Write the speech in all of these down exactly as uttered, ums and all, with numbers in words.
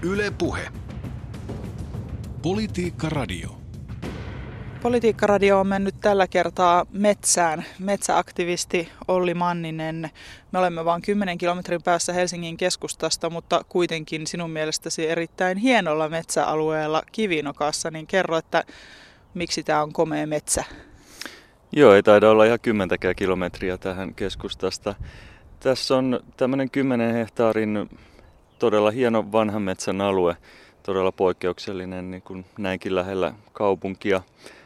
Yle Puhe. Politiikka Radio. Politiikka Radio on mennyt tällä kertaa metsään. Metsäaktivisti Olli Manninen. Me olemme vain kymmenen kilometrin päässä Helsingin keskustasta, mutta kuitenkin sinun mielestäsi erittäin hienolla metsäalueella Kivinokassa. Niin kerro, että miksi tämä on komea metsä? Joo, ei taida olla ihan kymmentäkään kilometriä tähän keskustasta. Tässä on tämmöinen kymmenen hehtaarin todella hieno vanhan metsän alue, todella poikkeuksellinen niin kuin näinkin lähellä kaupunkia.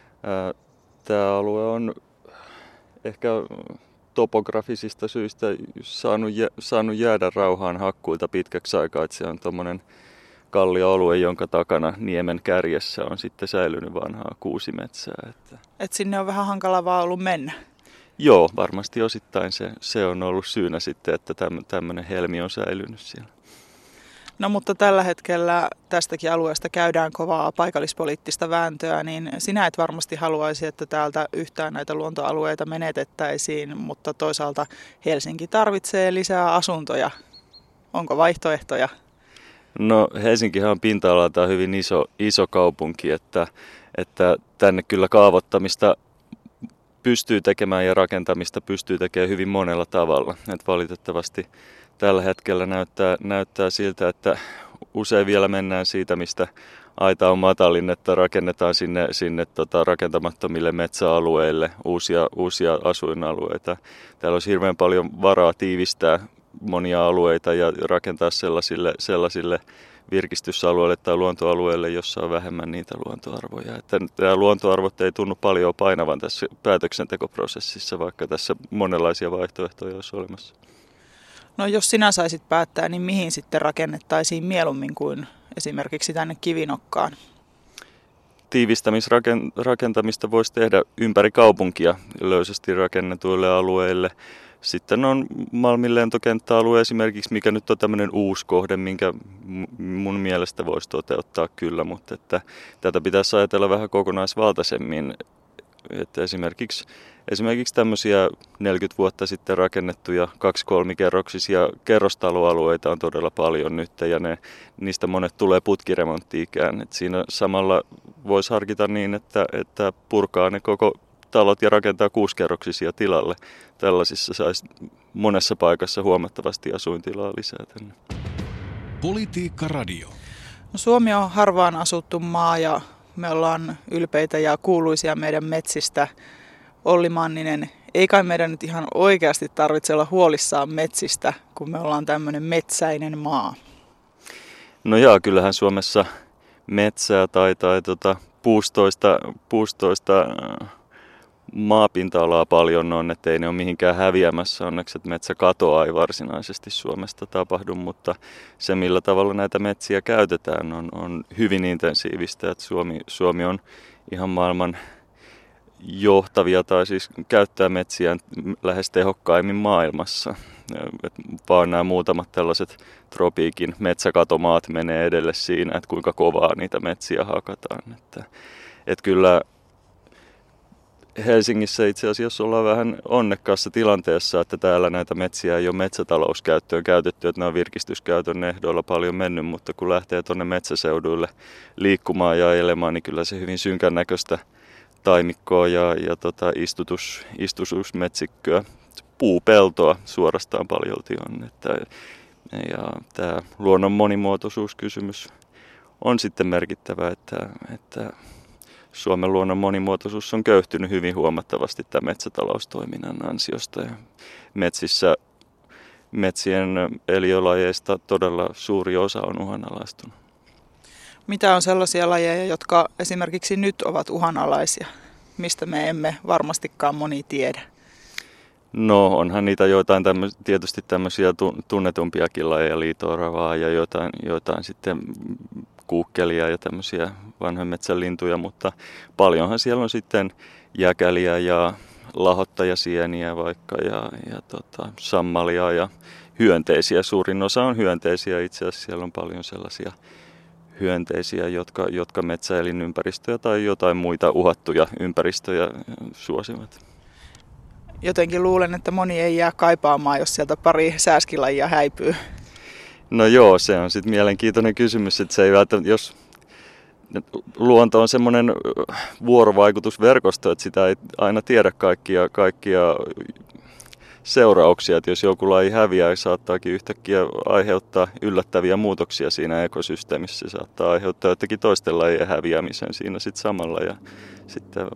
Tämä alue on ehkä topografisista syistä saanut, saanut jäädä rauhaan hakkuilta pitkäksi aikaa, että se on tuommoinen kallioalue, jonka takana niemen kärjessä on sitten säilynyt vanhaa kuusimetsää. Että Et sinne on vähän hankalaa vaan ollut mennä. Joo, varmasti osittain se, se on ollut syynä sitten, että tämmöinen helmi on säilynyt siellä. No mutta tällä hetkellä tästäkin alueesta käydään kovaa paikallispoliittista vääntöä, niin sinä et varmasti haluaisi, että täältä yhtään näitä luontoalueita menetettäisiin, mutta toisaalta Helsinki tarvitsee lisää asuntoja. Onko vaihtoehtoja? No Helsinkihan on pinta-alaltaan hyvin iso, iso kaupunki, että, että tänne kyllä kaavoittamista pystyy tekemään ja rakentamista pystyy tekemään hyvin monella tavalla. Et valitettavasti tällä hetkellä näyttää, näyttää siltä, että usein vielä mennään siitä, mistä aita on matalin, että rakennetaan sinne, sinne tota, rakentamattomille metsäalueille uusia, uusia asuinalueita. Täällä olisi hirveän paljon varaa tiivistää monia alueita ja rakentaa sellaisille, sellaisille virkistysalueille tai luontoalueille, jossa on vähemmän niitä luontoarvoja. Että nämä luontoarvot ei tunnu paljon painavan tässä päätöksentekoprosessissa, vaikka tässä monenlaisia vaihtoehtoja olisi olemassa. No jos sinä saisit päättää, niin mihin sitten rakennettaisiin mieluummin kuin esimerkiksi tänne Kivinokkaan? Tiivistämisrakentamista voisi tehdä ympäri kaupunkia löysästi rakennetuille alueille. Sitten on Malmin lentokenttäalue esimerkiksi, mikä nyt on tämmöinen uusi kohde, minkä mun mielestä voisi toteuttaa kyllä, mutta että tätä pitäisi ajatella vähän kokonaisvaltaisemmin. Että esimerkiksi, esimerkiksi tämmöisiä neljäkymmentä vuotta sitten rakennettuja kaksi-kolmikerroksisia kerrostaloalueita on todella paljon nyt ja ne, niistä monet tulee putkiremonttiikään. Et siinä samalla voisi harkita niin, että, että purkaa ne koko talot ja rakentaa kuusikerroksisia tilalle. Tällaisissa saisi monessa paikassa huomattavasti asuintilaa lisää tänne. Politiikka Radio. No, Suomi on harvaan asuttu maa ja me ollaan ylpeitä ja kuuluisia meidän metsistä. Olli Manninen, ei kai meidän nyt ihan oikeasti tarvitse olla huolissaan metsistä, kun me ollaan tämmöinen metsäinen maa. No joo, kyllähän Suomessa metsää tai, tai tota, puustoista, puustoista maapinta-alaa paljon on, ettei ne ole mihinkään häviämässä. Onneksi, että metsäkatoa ei varsinaisesti Suomesta tapahdu, mutta se millä tavalla näitä metsiä käytetään on, on hyvin intensiivistä. Että Suomi, Suomi on ihan maailman johtavia tai siis käyttää metsiä lähes tehokkaimmin maailmassa. Et vaan nämä muutamat tällaiset tropiikin metsäkatomaat menee edelle siinä, että kuinka kovaa niitä metsiä hakataan. Että, et kyllä Helsingissä itse asiassa ollaan vähän onnekkaassa tilanteessa, että täällä näitä metsiä ei ole metsätalouskäyttöön käytetty, että ne on virkistyskäytön ehdoilla paljon mennyt, mutta kun lähtee tuonne metsäseuduille liikkumaan ja elemaan, niin kyllä se hyvin synkän näköistä taimikkoa ja, ja tota istutus, istutusmetsikköä, puupeltoa suorastaan paljolti on. Että, ja tämä luonnon monimuotoisuuskysymys on sitten merkittävä, että, että Suomen luonnon monimuotoisuus on köyhtynyt hyvin huomattavasti tämän metsätaloustoiminnan ansiosta. Ja metsissä, metsien eliölajeista todella suuri osa on uhanalaistunut. Mitä on sellaisia lajeja, jotka esimerkiksi nyt ovat uhanalaisia, mistä me emme varmastikaan moni tiedä? No onhan niitä joitain tämmö, tietysti tämmöisiä tunnetumpiakin lajeja, liito-oravaa ja joitain, joitain sitten kuukkelia ja tämmöisiä vanhojen metsän lintuja, mutta paljonhan siellä on sitten jäkäliä ja lahottajasieniä vaikka ja, ja tota, sammalia ja hyönteisiä. Suurin osa on hyönteisiä, itse asiassa siellä on paljon sellaisia hyönteisiä, jotka, jotka metsäelinympäristöjä tai jotain muita uhattuja ympäristöjä suosivat. Jotenkin luulen, että moni ei jää kaipaamaan, jos sieltä pari sääskilajia häipyy. No joo, se on sitten mielenkiintoinen kysymys, että se ei välttämättä, jos luonto on semmoinen vuorovaikutusverkosto, että sitä ei aina tiedä kaikkia, kaikkia seurauksia, että jos joku laji häviää, saattaakin yhtäkkiä aiheuttaa yllättäviä muutoksia siinä ekosysteemissä. Se saattaa aiheuttaa jotenkin toisten lajien häviämisen siinä sitten samalla ja sitten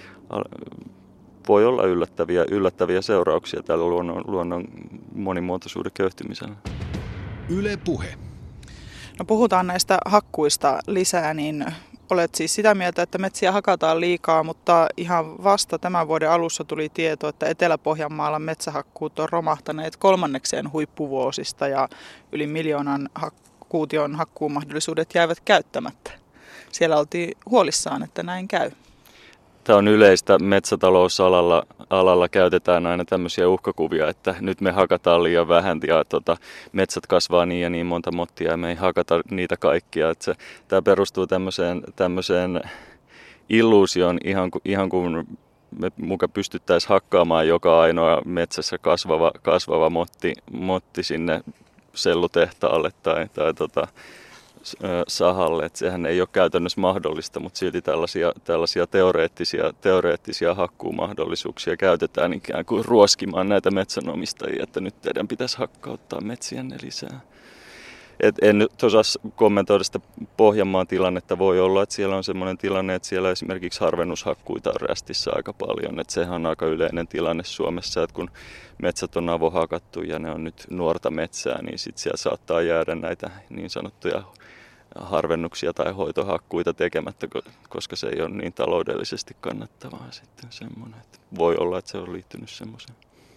voi olla yllättäviä, yllättäviä seurauksia tällä luonnon, luonnon monimuotoisuuden köyhtymisellä. Yle Puhe. No puhutaan näistä hakkuista lisää, niin olet siis sitä mieltä, että metsiä hakataan liikaa, mutta ihan vasta tämän vuoden alussa tuli tieto, että Etelä-Pohjanmaalla metsähakkuut on romahtaneet kolmannekseen huippuvuosista ja yli miljoonan hak- kuution hakkuumahdollisuudet jäivät käyttämättä. Siellä oltiin huolissaan, että näin käy. Tämä on yleistä metsätalousalalla. Alalla käytetään aina tämmöisiä uhkakuvia, että nyt me hakataan liian vähän ja tota, metsät kasvaa niin ja niin monta mottia ja me ei hakata niitä kaikkia. Että se, tämä perustuu tämmöiseen, tämmöiseen illuusioon, ihan, ihan kuin me muka pystyttäisiin hakkaamaan joka ainoa metsässä kasvava, kasvava motti, motti sinne sellutehtaalle tai, tai tota, sahalle, että sehän ei ole käytännössä mahdollista, mutta silti tällaisia, tällaisia teoreettisia, teoreettisia hakkuumahdollisuuksia käytetään ikään kuin ruoskimaan näitä metsänomistajia, että nyt teidän pitäisi hakkauttaa metsiänne lisää. Et en nyt osaa kommentoida sitä Pohjanmaan tilannetta. Voi olla, että siellä on sellainen tilanne, että siellä esimerkiksi harvennushakkuita on rästissä aika paljon. Että sehän on aika yleinen tilanne Suomessa, että kun metsät on avohakattu ja ne on nyt nuorta metsää, niin sitten siellä saattaa jäädä näitä niin sanottuja harvennuksia tai hoitohakkuita tekemättä, koska se ei ole niin taloudellisesti kannattavaa sitten semmoinen. Että voi olla, että se on liittynyt semmoiseen.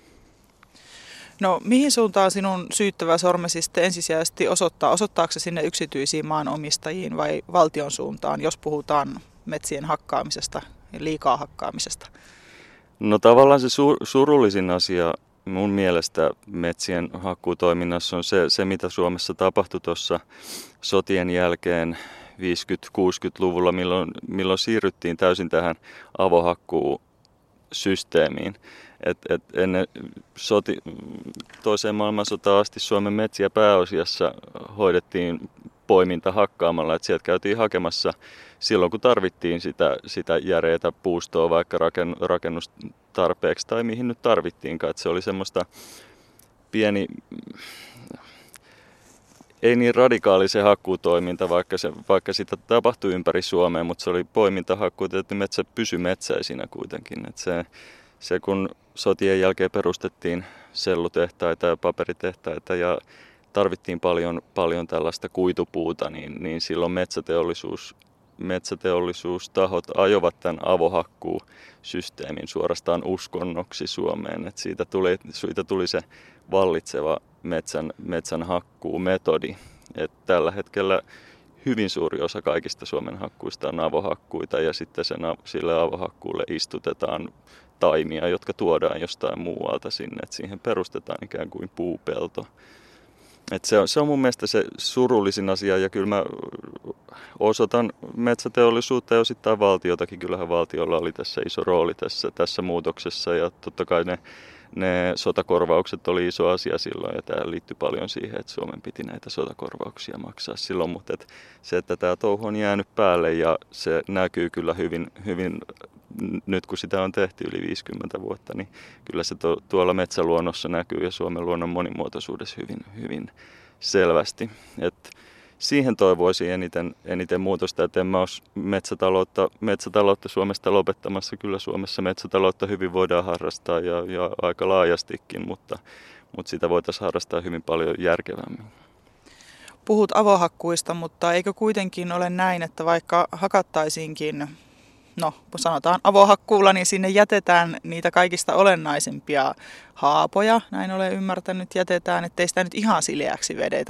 No mihin suuntaan sinun syyttävä sormesi sitten ensisijaisesti osoittaa? Osoittaako se sinne yksityisiin maanomistajiin vai valtion suuntaan, jos puhutaan metsien hakkaamisesta ja liikaa hakkaamisesta? No tavallaan se sur- surullisin asia mun mielestä metsien hakkuutoiminnassa on se, se mitä Suomessa tapahtui tuossa sotien jälkeen viisikymmentä-kuusikymmentäluvulla, milloin, milloin siirryttiin täysin tähän avohakkuusysteemiin. Et, et ennen soti, toiseen maailmansotaan asti Suomen metsiä pääasiassa hoidettiin poiminta hakkaamalla, että sieltä käytiin hakemassa silloin kun tarvittiin sitä, sitä järeätä puustoa vaikka raken, rakennustarpeeksi tai mihin nyt tarvittiinkaan. Et se oli semmoista pieni, ei niin radikaali se hakkuutoiminta, vaikka, se, vaikka sitä tapahtui ympäri Suomea, mutta se oli poimintahakkuuta, että metsä pysyi metsäisinä kuitenkin. Et se, se kun sotien jälkeen perustettiin sellutehtaita ja paperitehtaita ja tarvittiin paljon, paljon tällaista kuitupuuta, niin, niin silloin metsäteollisuus, metsäteollisuustahot ajoivat tämän avohakkuusysteemin suorastaan uskonnoksi Suomeen. Et siitä, tuli, siitä tuli se vallitseva metsän, metsän hakkuumetodi. Et tällä hetkellä hyvin suuri osa kaikista Suomen hakkuista on avohakkuita ja sitten sen, sille avohakkuulle istutetaan taimia, jotka tuodaan jostain muualta sinne. Et siihen perustetaan ikään kuin puupelto. Et se, on, se on mun mielestä se surullisin asia ja kyllä mä osoitan metsäteollisuutta ja osittain valtiotakin. Kyllähän valtiolla oli tässä iso rooli tässä, tässä muutoksessa ja totta kai ne, ne sotakorvaukset oli iso asia silloin ja tämä liittyi paljon siihen, että Suomen piti näitä sotakorvauksia maksaa silloin. Mutta et se, että tämä touhu on jäänyt päälle ja se näkyy kyllä hyvin, hyvin nyt kun sitä on tehty yli viisikymmentä vuotta, niin kyllä se to, tuolla metsäluonnossa näkyy ja Suomen luonnon monimuotoisuudessa hyvin, hyvin selvästi. Et siihen toivoisin eniten, eniten muutosta, että en mä ole metsätaloutta, metsätaloutta Suomesta lopettamassa. Kyllä Suomessa metsätaloutta hyvin voidaan harrastaa ja, ja aika laajastikin, mutta, mutta sitä voitaisiin harrastaa hyvin paljon järkevämmin. Puhut avohakkuista, mutta eikö kuitenkin ole näin, että vaikka hakattaisiinkin, no sanotaan avohakkuulla, niin sinne jätetään niitä kaikista olennaisempia haapoja, näin olen ymmärtänyt, jätetään, ettei sitä nyt ihan sileäksi vedetä.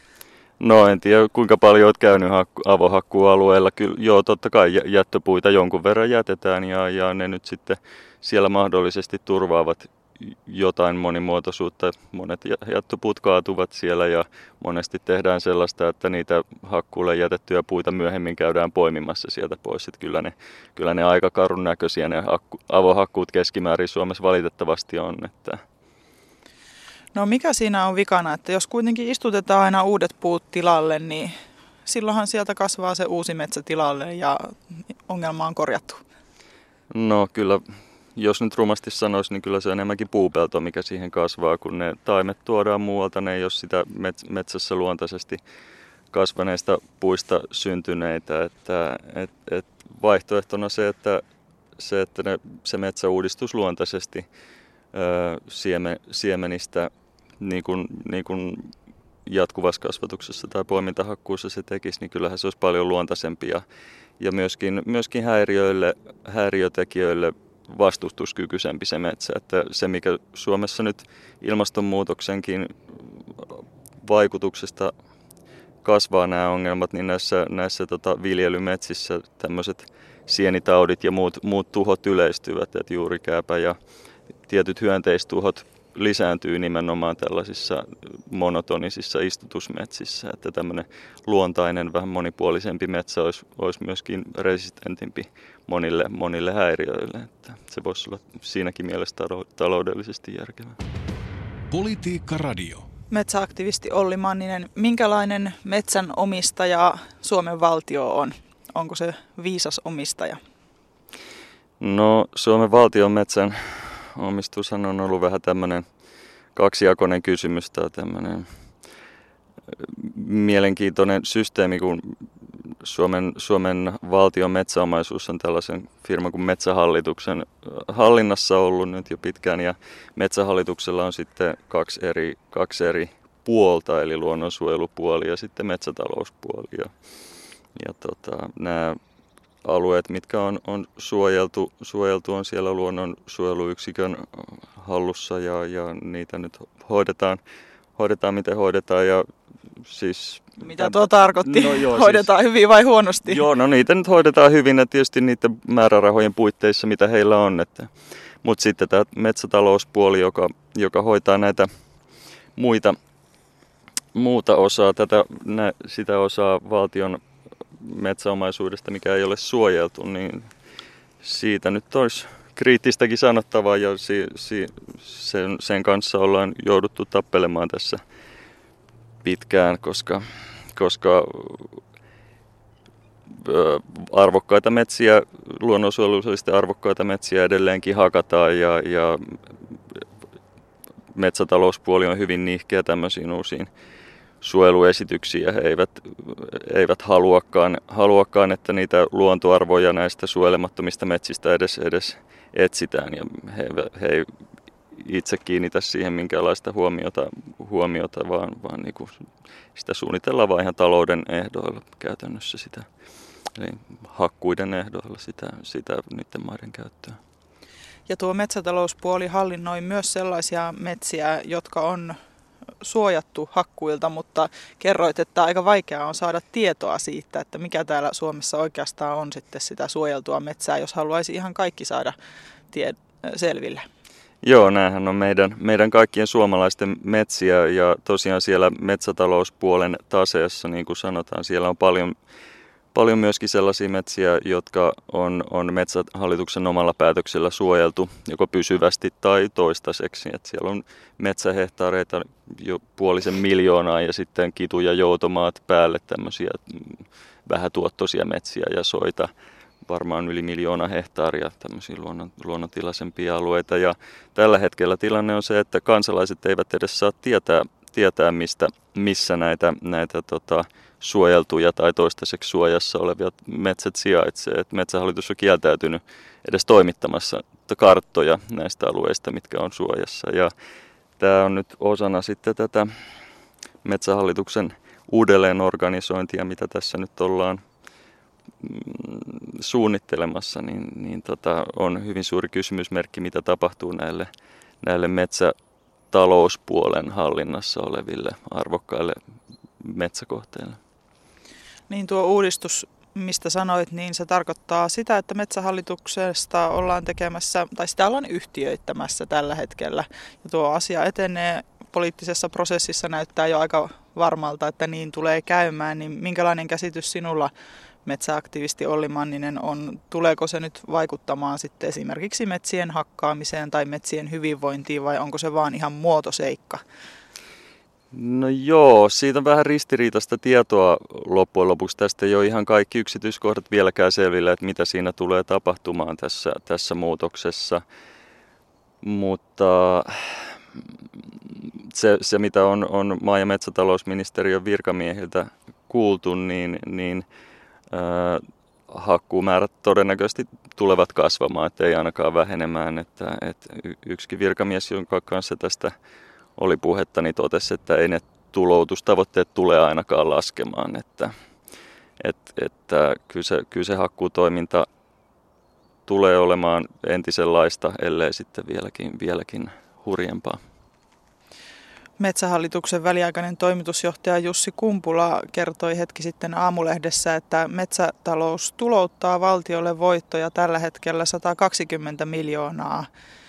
No en tiedä kuinka paljon olet käynyt hakku, avohakkuualueella. Kyllä, joo, totta kai jättöpuita jonkun verran jätetään ja, ja ne nyt sitten siellä mahdollisesti turvaavat jotain monimuotoisuutta. Monet jättöpuut kaatuvat siellä ja monesti tehdään sellaista, että niitä hakkuulle jätettyjä puita myöhemmin käydään poimimassa sieltä pois. Että kyllä, ne, kyllä ne aika karun näköisiä ne hakku, avohakkuut keskimäärin Suomessa valitettavasti on. Että No mikä siinä on vikana, että jos kuitenkin istutetaan aina uudet puut tilalle, niin silloinhan sieltä kasvaa se uusi metsä tilalle ja ongelma on korjattu. No kyllä, jos nyt rumasti sanoisi, niin kyllä se on enemmänkin puupelto, mikä siihen kasvaa, kun ne taimet tuodaan muualta, ne ei ole sitä metsässä luontaisesti kasvaneista puista syntyneitä. Että, et, et vaihtoehtona se, että, se, että ne, se metsä uudistus luontaisesti ö, siemen, siemenistä, niin kuin, niin kuin jatkuvassa kasvatuksessa tai poimintahakkuussa se tekisi, niin kyllähän se olisi paljon luontaisempi ja, ja myöskin, myöskin häiriöille, häiriötekijöille vastustuskykyisempi se metsä. Että se, mikä Suomessa nyt ilmastonmuutoksenkin vaikutuksesta kasvaa nämä ongelmat, niin näissä, näissä tota, viljelymetsissä tämmöiset sienitaudit ja muut, muut tuhot yleistyvät, että juurikääpä ja tietyt hyönteistuhot lisääntyy nimenomaan tällaisissa monotonisissa istutusmetsissä, että tämmöinen luontainen, vähän monipuolisempi metsä olisi, olisi myöskin resistentimpi monille, monille häiriöille. Että se voisi olla siinäkin mielessä taloudellisesti järkevää. Politiikka Radio. Metsäaktivisti Olli Manninen, minkälainen metsänomistaja Suomen valtio on? Onko se viisas omistaja? No Suomen valtion metsän omistushan on ollut vähän tämmöinen kaksijakoinen kysymys tai tämmöinen mielenkiintoinen systeemi, kun Suomen, Suomen valtion metsäomaisuus on tällaisen firman kuin Metsähallituksen hallinnassa ollut nyt jo pitkään ja Metsähallituksella on sitten kaksi eri, kaksi eri puolta, eli luonnonsuojelupuoli ja sitten metsätalouspuoli. Ja, ja tota, nämä alueet, mitkä on, on suojeltu, suojeltu, on siellä luonnonsuojeluyksikön hallussa ja, ja niitä nyt hoidetaan, hoidetaan miten hoidetaan. Ja siis, mitä tuo tarkoitti? No joo, hoidetaan siis, hyvin vai huonosti? Joo, no niitä nyt hoidetaan hyvin ja tietysti niiden määrärahojen puitteissa, mitä heillä on. Mutta sitten tämä metsätalouspuoli, joka, joka hoitaa näitä muita, muuta osaa, tätä, nä, sitä osaa valtion metsäomaisuudesta, mikä ei ole suojeltu, niin siitä nyt olisi kriittistäkin sanottavaa ja si, si, sen, sen kanssa ollaan jouduttu tappelemaan tässä pitkään, koska, koska arvokkaita metsiä, luonnonsuojelullisesti arvokkaita metsiä edelleenkin hakataan ja, ja metsätalouspuoli on hyvin nihkeä tämmöisiin uusiin suojeluesityksiä ja he eivät, eivät haluakaan, haluakaan, että niitä luontoarvoja näistä suojelemattomista metsistä edes, edes etsitään ja he, he ei itse kiinnitä siihen minkäänlaista huomiota, huomiota vaan, vaan niin kuin sitä suunnitellaan vain ihan talouden ehdoilla käytännössä sitä, eli hakkuiden ehdoilla sitä, sitä niiden maiden käyttöä. Ja tuo metsätalouspuoli hallinnoi myös sellaisia metsiä, jotka on suojattu hakkuilta, mutta kerroit, että aika vaikeaa on saada tietoa siitä, että mikä täällä Suomessa oikeastaan on sitten sitä suojeltua metsää, jos haluaisi ihan kaikki saada tie- selville. Joo, näähän on meidän, meidän kaikkien suomalaisten metsiä ja tosiaan siellä metsätalouspuolen taseessa, niin kuin sanotaan, siellä on paljon, paljon myöskin sellaisia metsiä, jotka on, on Metsähallituksen omalla päätöksellä suojeltu joko pysyvästi tai toistaiseksi. Et siellä on metsähehtaareita jo puolisen miljoonaa ja sitten kitu- ja joutomaat päälle tämmöisiä vähätuottoisia metsiä ja soita. Varmaan yli miljoona hehtaaria tämmöisiä luonnon, luonnontilaisempia alueita. Ja tällä hetkellä tilanne on se, että kansalaiset eivät edes saa tietää, tietää mistä, missä näitä, näitä tota, suojeltuja tai toistaiseksi suojassa olevia metsät sijaitsee. Et Metsähallitus on kieltäytynyt edes toimittamassa karttoja näistä alueista, mitkä on suojassa. Ja tämä on nyt osana sitten tätä Metsähallituksen uudelleenorganisointia, mitä tässä nyt ollaan suunnittelemassa, niin, niin tota, on hyvin suuri kysymysmerkki, mitä tapahtuu näille, näille metsätalouspuolen hallinnassa oleville arvokkaille metsäkohteille. Niin tuo uudistus, mistä sanoit, niin se tarkoittaa sitä, että Metsähallituksesta ollaan tekemässä, tai sitä ollaan yhtiöittämässä tällä hetkellä. Ja tuo asia etenee poliittisessa prosessissa, näyttää jo aika varmalta, että niin tulee käymään. Niin minkälainen käsitys sinulla metsäaktivisti Olli Manninen on. Tuleeko se nyt vaikuttamaan sitten esimerkiksi metsien hakkaamiseen tai metsien hyvinvointiin vai onko se vaan ihan muotoseikka? No joo, siitä on vähän ristiriitaista tietoa loppujen lopuksi. Tästä ei ole ihan kaikki yksityiskohdat vieläkään selvillä, että mitä siinä tulee tapahtumaan tässä, tässä muutoksessa. Mutta se, se mitä on, on maa- ja metsätalousministeriön virkamiehiltä kuultu, niin, niin äh, hakkuumäärät todennäköisesti tulevat kasvamaan, että ei ainakaan vähenemään. Että, että yksikin virkamies, jonka kanssa tästä oli puhetta, niin totesi, että ei ne tuloutustavoitteet tule ainakaan laskemaan. Että, että, että kyllä, se, kyllä se hakkuutoiminta tulee olemaan entisenlaista, ellei sitten vieläkin, vieläkin hurjempaa. Metsähallituksen väliaikainen toimitusjohtaja Jussi Kumpula kertoi hetki sitten Aamulehdessä, että metsätalous tulouttaa valtiolle voittoja tällä hetkellä sata kaksikymmentä miljoonaa.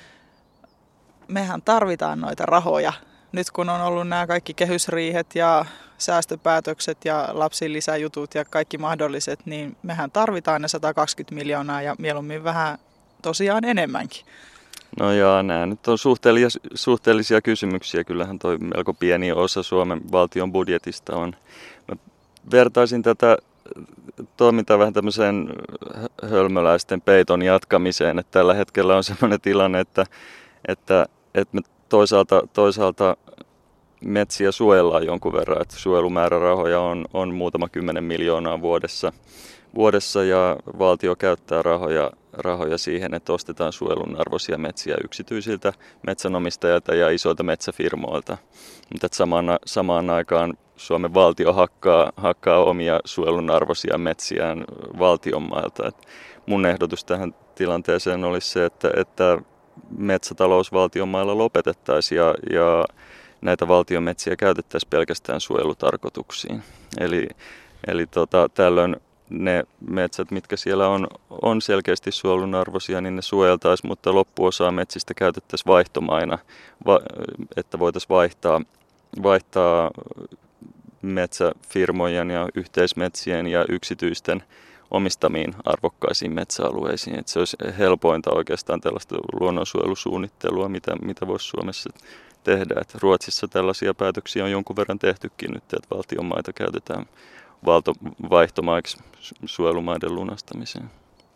Mehän tarvitaan noita rahoja. Nyt kun on ollut nämä kaikki kehysriihet ja säästöpäätökset ja lapsilisäjutut ja kaikki mahdolliset, niin mehän tarvitaan ne sata kaksikymmentä miljoonaa ja mieluummin vähän tosiaan enemmänkin. No joo, nämä nyt on suhteellisia, suhteellisia kysymyksiä. Kyllähän toi melko pieni osa Suomen valtion budjetista on. Mä vertaisin tätä toimintaa vähän tämmöiseen hölmöläisten peiton jatkamiseen. Että tällä hetkellä on sellainen tilanne, että, että, että me toisaalta, toisaalta metsiä suojellaan jonkun verran. Että suojelumäärärahoja on, on muutama kymmenen miljoonaa vuodessa. vuodessa ja valtio käyttää rahoja, rahoja siihen, että ostetaan suojelun arvoisia metsiä yksityisiltä metsänomistajilta ja isoilta metsäfirmoilta. Mutta samaan, samaan aikaan Suomen valtio hakkaa, hakkaa omia suojelun arvoisia metsiään valtionmailta. Et mun ehdotus tähän tilanteeseen olisi se, että, että metsätalous valtionmailla lopetettaisiin ja, ja näitä valtionmetsiä käytettäisiin pelkästään suojelutarkoituksiin. Eli, eli tota, tällöin ne metsät, mitkä siellä on, on selkeästi suojelun arvoisia, niin ne suojeltaisiin, mutta loppuosaa metsistä käytettäisiin vaihtomaina, va, että voitaisiin vaihtaa, vaihtaa metsäfirmojen ja yhteismetsien ja yksityisten omistamiin arvokkaisiin metsäalueisiin. Että se olisi helpointa oikeastaan tällaista luonnonsuojelusuunnittelua, mitä, mitä voisi Suomessa tehdä. Että Ruotsissa tällaisia päätöksiä on jonkun verran tehtykin nyt, että valtionmaita käytetään valto, vaihtomaiksi suojelumaiden lunastamiseen.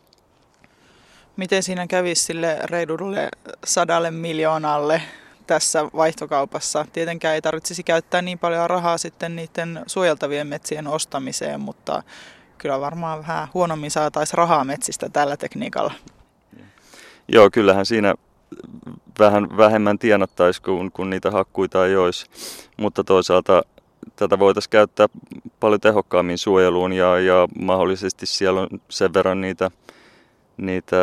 Miten siinä kävisi sille reilulle sadalle miljoonalle tässä vaihtokaupassa? Tietenkään ei tarvitsisi käyttää niin paljon rahaa sitten niiden suojeltavien metsien ostamiseen, mutta kyllä varmaan vähän huonommin saataisiin rahaa metsistä tällä tekniikalla. Joo, kyllähän siinä vähän vähemmän tienattaisi, kun, kun niitä hakkuita ei olisi, mutta toisaalta tätä voitaisiin käyttää paljon tehokkaammin suojeluun ja, ja mahdollisesti siellä on sen verran niitä, niitä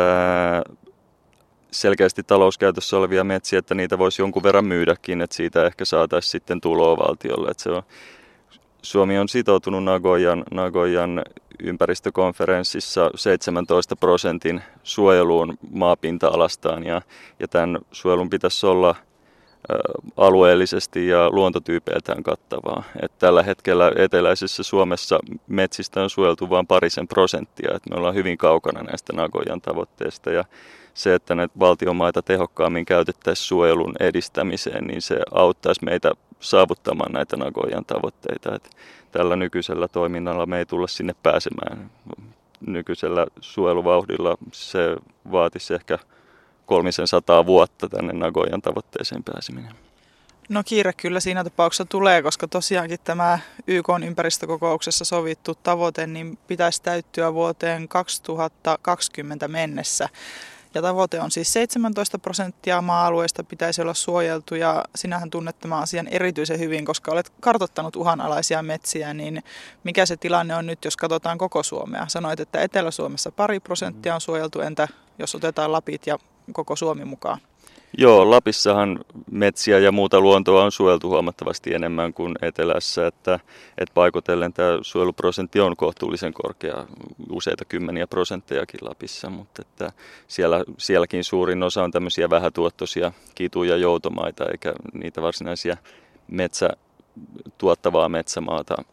selkeästi talouskäytössä olevia metsiä, että niitä voisi jonkun verran myydäkin, että siitä ehkä saataisiin sitten tuloa valtiolle. Että se on, Suomi on sitoutunut Nagoyan, Nagoyan ympäristökonferenssissa seitsemäntoista prosentin suojeluun maapinta-alastaan ja, ja tämän suojelun pitäisi olla alueellisesti ja luontotyypeiltään kattavaa. Et tällä hetkellä eteläisessä Suomessa metsistä on suojeltu vain parisen prosenttia. Et me ollaan hyvin kaukana näistä Nagoyan tavoitteista. Ja se, että näitä valtionmaita tehokkaammin käytettäisiin suojelun edistämiseen, niin se auttaisi meitä saavuttamaan näitä Nagoyan tavoitteita. Et tällä nykyisellä toiminnalla me ei tulla sinne pääsemään. Nykyisellä suojeluvauhdilla se vaatisi ehkä kolmisen sataa vuotta tänne Nagoyan tavoitteeseen pääseminen. No kiire kyllä siinä tapauksessa tulee, koska tosiaankin tämä Y K:n ympäristökokouksessa sovittu tavoite niin pitäisi täyttyä vuoteen kaksituhattakaksikymmentä mennessä. Ja tavoite on siis seitsemäntoista prosenttia maa-alueista pitäisi olla suojeltu ja sinähän tunnet tämän asian erityisen hyvin, koska olet kartoittanut uhanalaisia metsiä, niin mikä se tilanne on nyt, jos katsotaan koko Suomea? Sanoit, että Etelä-Suomessa pari prosenttia on suojeltu, entä jos otetaan Lapit ja koko Suomi mukaan? Joo, Lapissahan metsiä ja muuta luontoa on suojeltu huomattavasti enemmän kuin etelässä, että, että paikotellen tämä suojeluprosentti on kohtuullisen korkea, useita kymmeniä prosenttejakin Lapissa, mutta että siellä, sielläkin suurin osa on tämmöisiä vähätuottoisia kitu- ja joutomaita, eikä niitä varsinaisia metsä, tuottavaa metsämaata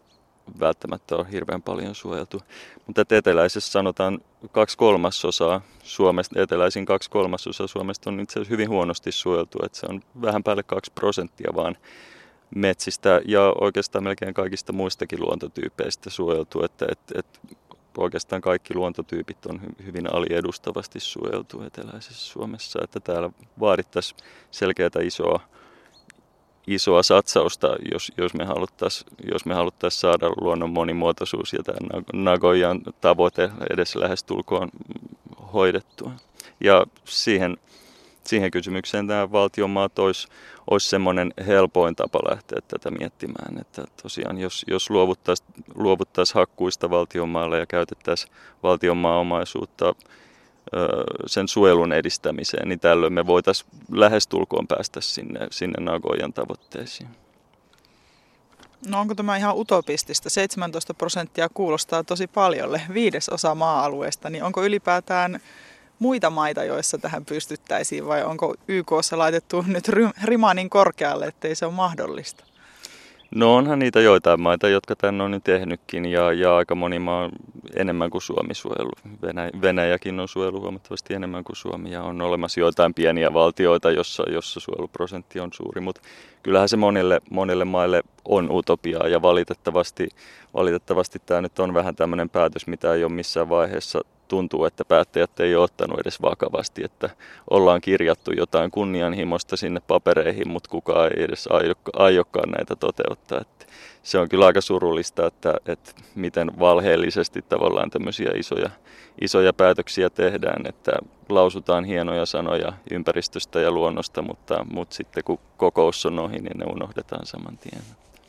välttämättä ole hirveän paljon suojeltu. Mutta eteläisessä sanotaan kaksi kolmasosaa Suomesta, eteläisin kaksi kolmasosaa Suomesta on itse asiassa hyvin huonosti suojeltu, että se on vähän päälle kaksi prosenttia vaan metsistä ja oikeastaan melkein kaikista muistakin luontotyypeistä suojeltu, että et, et oikeastaan kaikki luontotyypit on hyvin aliedustavasti suojeltu eteläisessä Suomessa, että täällä vaadittaisiin selkeää isoa, isoa satsausta, jos, jos me haluttaisiin jos me haluttaisiin saada luonnon monimuotoisuus ja tämä Nagoyan tavoite edes lähestulkoon hoidettua. Ja siihen, siihen kysymykseen tämä valtionmaat olisi, olisi semmoinen helpoin tapa lähteä tätä miettimään, että tosiaan jos, jos luovuttaisiin, luovuttaisiin hakkuista valtionmaalle ja käytettäisiin valtionmaaomaisuutta sen suojelun edistämiseen, niin tällöin me voitaisiin lähestulkoon päästä sinne, sinne Nagoyan tavoitteisiin. No onko tämä ihan utopistista? seitsemäntoista prosenttia kuulostaa tosi paljolle, viidesosa maa-alueesta, niin onko ylipäätään muita maita, joissa tähän pystyttäisiin vai onko Y K:ssa laitettu nyt rima niin korkealle, ettei se ole mahdollista? No onhan niitä joitain maita, jotka tämän on nyt tehnytkin ja, ja aika moni maa on enemmän kuin Suomi suojelu. Venäjä, Venäjäkin on suojelu huomattavasti enemmän kuin Suomi ja on olemassa joitain pieniä valtioita, jossa, jossa suojeluprosentti on suuri. Mutta kyllähän se monille, monille maille on utopiaa ja valitettavasti, valitettavasti tämä nyt on vähän tämmöinen päätös, mitä ei ole missään vaiheessa tuntuu, että päättäjät ei ole ottanut edes vakavasti, että ollaan kirjattu jotain kunnianhimosta sinne papereihin, mutta kukaan ei edes aiokaan näitä toteuttaa. Että se on kyllä aika surullista, että, että miten valheellisesti tavallaan tämmöisiä isoja, isoja päätöksiä tehdään, että lausutaan hienoja sanoja ympäristöstä ja luonnosta, mutta, mutta sitten kun kokous on ohi, niin ne unohdetaan saman tien.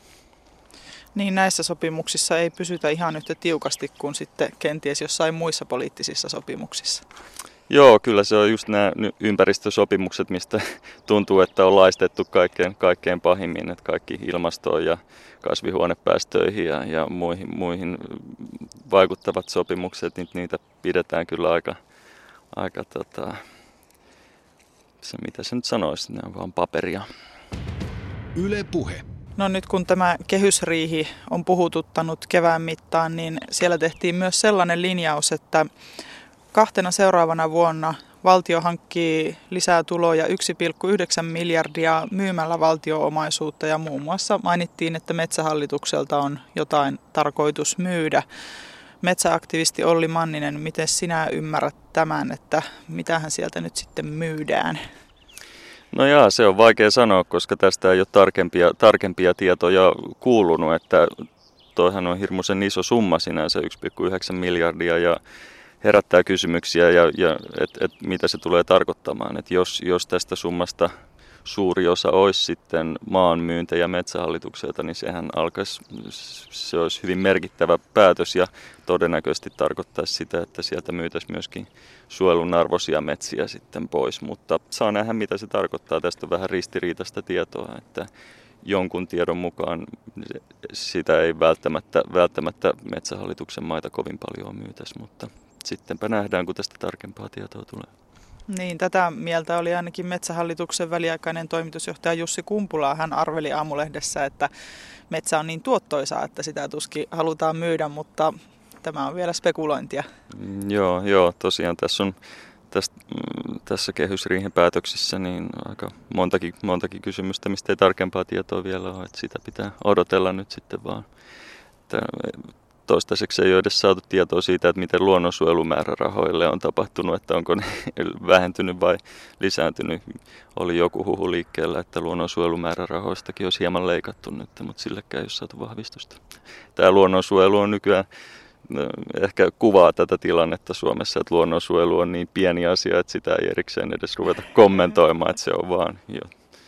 Niin näissä sopimuksissa ei pysytä ihan yhtä tiukasti kuin sitten kenties jossain muissa poliittisissa sopimuksissa. Joo, kyllä se on just nämä ympäristösopimukset, mistä tuntuu, että on laistettu kaikkein, kaikkein pahimmin, että kaikki ilmastoon ja kasvihuonepäästöihin ja, ja muihin, muihin vaikuttavat sopimukset, niin niitä pidetään kyllä aika, aika tota, se mitä se nyt sanoisi, ne on vaan paperia. Yle Puhe. No nyt kun tämä kehysriihi on puhututtanut kevään mittaan, niin siellä tehtiin myös sellainen linjaus, että kahtena seuraavana vuonna valtio hankkii lisää tuloja yksi pilkku yhdeksän miljardia myymällä valtio-omaisuutta ja muun muassa mainittiin, että Metsähallitukselta on jotain tarkoitus myydä. Metsäaktivisti Olli Manninen, miten sinä ymmärrät tämän, että mitähän sieltä nyt sitten myydään? No jaa, se on vaikea sanoa, koska tästä ei ole tarkempia, tarkempia tietoja kuulunut, että toihan on hirmuisen iso summa sinänsä, yksi pilkku yhdeksän miljardia ja herättää kysymyksiä, ja, ja että et mitä se tulee tarkoittamaan. Et jos, jos tästä summasta suuri osa olisi sitten maanmyyntejä Metsähallitukselta, niin sehän alkaisi, se olisi hyvin merkittävä päätös ja todennäköisesti tarkoittaisi sitä, että sieltä myytäisiin myöskin suojelun arvoisia metsiä sitten pois. Mutta saa nähdä, mitä se tarkoittaa. Tästä on vähän ristiriitaista tietoa, että jonkun tiedon mukaan sitä ei välttämättä, välttämättä Metsähallituksen maita kovin paljon myytäisi, mutta sittenpä nähdään, kun tästä tarkempaa tietoa tulee. Niin, tätä mieltä oli ainakin Metsähallituksen väliaikainen toimitusjohtaja Jussi Kumpula. Hän arveli Aamulehdessä, että metsä on niin tuottoisaa, että sitä tuskin halutaan myydä, mutta tämä on vielä spekulointia. Mm, joo, joo, tosiaan tässä on tästä, tässä kehysriihen päätöksissä niin aika montakin, montakin kysymystä, mistä ei tarkempaa tietoa vielä ole, että sitä pitää odotella nyt sitten vaan. Että toistaiseksi ei ole edes saatu tietoa siitä, että miten luonnonsuojelumäärärahoille on tapahtunut, että onko ne vähentynyt vai lisääntynyt. Oli joku huhu liikkeellä, että luonnonsuojelumäärärahoistakin olisi hieman leikattu nyt, mutta sillekään ei ole saatu vahvistusta. Tämä luonnonsuojelu on nykyään ehkä kuvaa tätä tilannetta Suomessa, että luonnonsuojelu on niin pieni asia, että sitä ei erikseen edes ruveta kommentoimaan, että se on vaan jo.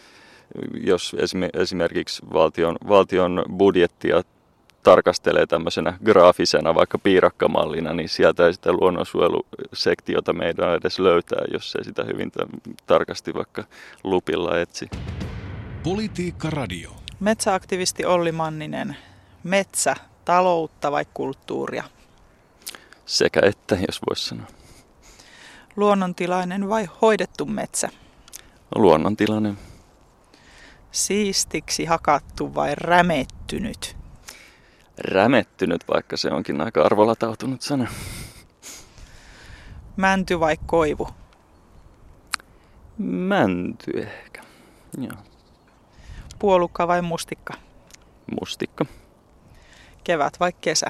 Jos esimerkiksi valtion, valtion budjettia tarkastelee tämmöisenä graafisena vaikka piirakkamallina, niin sieltä ei sitä luonnonsuojelusektiota meidän edes löytää, jos ei sitä hyvin tarkasti vaikka lupilla etsi. Politiikka Radio. Metsäaktivisti Olli Manninen, metsä, taloutta vai kulttuuria? Sekä että, jos voisi sanoa. Luonnontilainen vai hoidettu metsä? rämettynyt, vaikka se onkin aika arvolatautunut sana. Mänty vai koivu? Mänty ehkä, joo. Puolukka vai mustikka? Mustikka. Kevät vai kesä?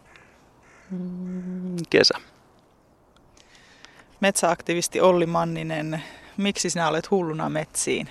Kesä. Metsäaktivisti Olli Manninen, miksi sinä olet hulluna metsiin?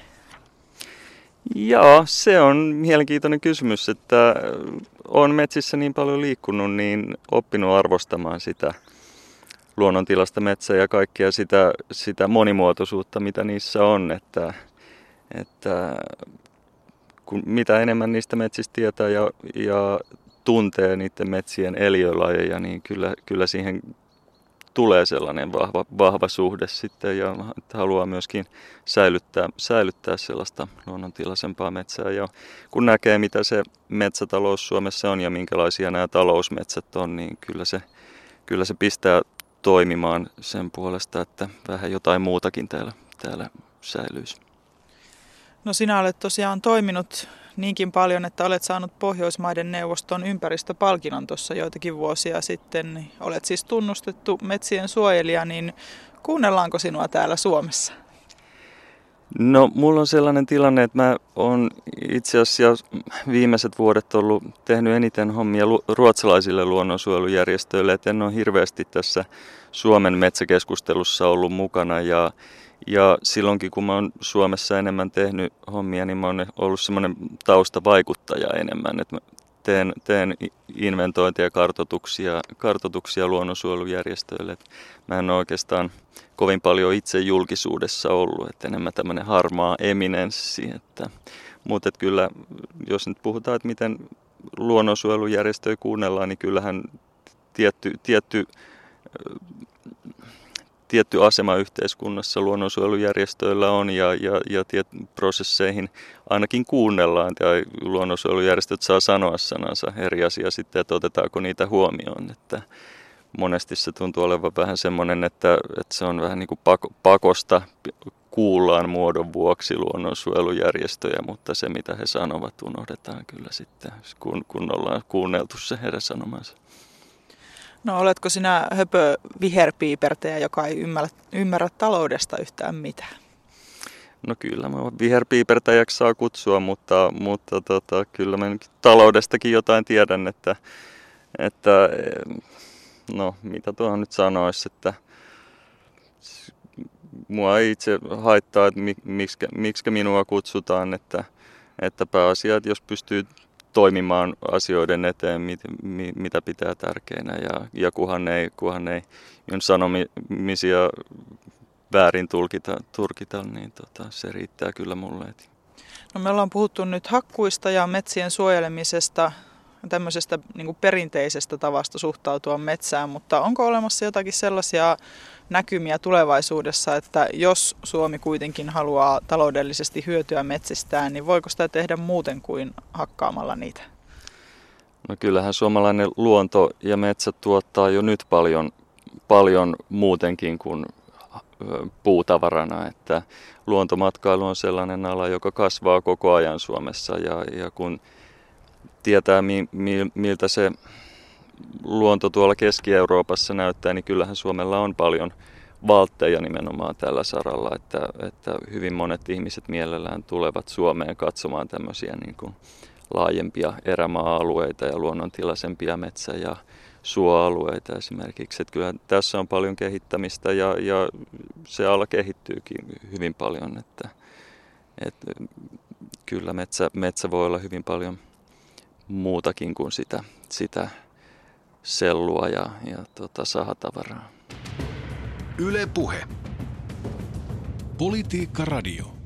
Joo, se on mielenkiintoinen kysymys, että olen metsissä niin paljon liikkunut, niin oppinut arvostamaan sitä luonnontilasta metsää ja kaikkea sitä, sitä monimuotoisuutta, mitä niissä on, että, että kun mitä enemmän niistä metsistä tietää ja, ja tuntee niiden metsien eliölajeja, niin kyllä, kyllä siihen tulee sellainen vahva, vahva suhde sitten ja haluaa myöskin säilyttää, säilyttää sellaista luonnontilaisempaa metsää. Ja kun näkee, mitä se metsätalous Suomessa on ja minkälaisia nämä talousmetsät on, niin kyllä se, kyllä se pistää toimimaan sen puolesta, että vähän jotain muutakin täällä, täällä säilyisi. No sinä olet tosiaan toiminut niinkin paljon, että olet saanut Pohjoismaiden neuvoston ympäristöpalkinnon tuossa joitakin vuosia sitten. Olet siis tunnustettu metsien suojelija, niin kuunnellaanko sinua täällä Suomessa? No, mulla on sellainen tilanne, että mä oon itse asiassa viimeiset vuodet ollut tehnyt eniten hommia ruotsalaisille luonnonsuojelujärjestöille, että en ole hirveästi tässä Suomen metsäkeskustelussa ollut mukana ja Ja silloinkin, kun mä oon Suomessa enemmän tehnyt hommia, niin mä oon ollut semmoinen taustavaikuttaja enemmän. Että mä teen, teen inventointia ja kartoituksia, kartoituksia luonnonsuojelujärjestöille. Et mä en ole oikeastaan kovin paljon itse julkisuudessa ollut, että enemmän tämmöinen harmaa eminenssi. Että, mutta että kyllä, jos nyt puhutaan, että miten luonnonsuojelujärjestöjä kuunnellaan, niin kyllähän tietty... tietty Tietty asema yhteiskunnassa luonnonsuojelujärjestöillä on ja, ja, ja tiet, prosesseihin ainakin kuunnellaan ja luonnonsuojelujärjestöt saa sanoa sanansa. Eri asia sitten, että otetaanko niitä huomioon. Että monesti se tuntuu olevan vähän semmoinen, että, että se on vähän niin kuin pako, pakosta kuullaan muodon vuoksi luonnonsuojelujärjestöjä, mutta se mitä he sanovat unohdetaan kyllä sitten, kun, kun ollaan kuunneltu se heidän sanomansa. No oletko sinä höpö viherpiipertäjä, joka ei ymmärrä, ymmärrä taloudesta yhtään mitään? No kyllä, mä viherpiipertäjäksi saa kutsua, mutta, mutta tota, kyllä mä taloudestakin jotain tiedän, että, että no mitä tuohon nyt sanoisi, että mua ei itse haittaa, että miksi, miksi minua kutsutaan, että, että pääasia, että jos pystyy toimimaan asioiden eteen, mit, mit, mitä pitää tärkeänä ja, ja kuhan ei, kuhan ei minun sanomisia väärin tulkita, tulkita niin tota, se riittää kyllä mulle. No me ollaan puhuttu nyt hakkuista ja metsien suojelemisesta, tämmöisestä niin kuin perinteisestä tavasta suhtautua metsään, mutta onko olemassa jotakin sellaisia näkymiä tulevaisuudessa, että jos Suomi kuitenkin haluaa taloudellisesti hyötyä metsistään, niin voiko sitä tehdä muuten kuin hakkaamalla niitä? No kyllähän suomalainen luonto ja metsät tuottaa jo nyt paljon, paljon muutenkin kuin puutavarana, että luontomatkailu on sellainen ala, joka kasvaa koko ajan Suomessa ja, ja kun tietää mi, mi, miltä se luonto tuolla Keski-Euroopassa näyttää, niin kyllähän Suomella on paljon valtteja nimenomaan tällä saralla, että, että hyvin monet ihmiset mielellään tulevat Suomeen katsomaan tämmöisiä niin kuin laajempia erämaa-alueita ja luonnontilaisempia metsä- ja suoalueita esimerkiksi. Että kyllä tässä on paljon kehittämistä ja, ja se ala kehittyykin hyvin paljon, että, että kyllä metsä, metsä voi olla hyvin paljon muutakin kuin sitä, sitä sellua ja, ja tota, sahatavaraa. Yle Puhe. Politiikka Radio.